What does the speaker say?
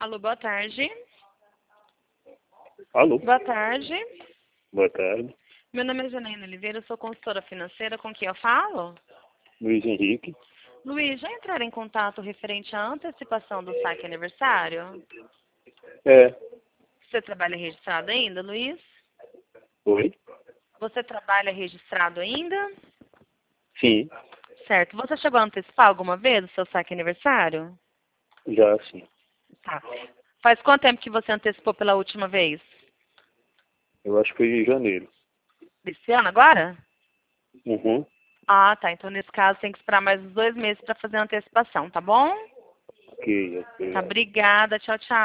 Alô, boa tarde. Alô, Boa tarde. boa tarde. Meu nome é Janaína Oliveira, eu sou consultora financeira. Com quem eu falo? Luiz Henrique. Luiz, já entraram em contato referente à antecipação do saque aniversário? É, Você trabalha registrado ainda, Luiz? oi? Você trabalha registrado ainda? Sim, Certo. Você chegou a antecipar alguma vez o seu saque aniversário? já sim. Tá. Faz quanto tempo que você antecipou pela última vez? Eu acho que foi em janeiro. Desse ano agora? Uhum. Ah, tá. Então, nesse caso, tem que esperar mais uns 2 meses para fazer a antecipação, tá bom? Ok, Tá, ok. obrigada. Tchau, tchau.